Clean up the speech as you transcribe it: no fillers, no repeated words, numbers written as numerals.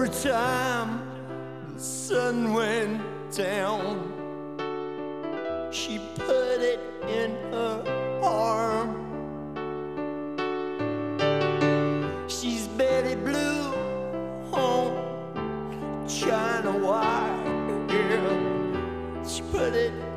every time the sun went down, she put it in her arm. She's Betty Blue on China White, yeah. She put it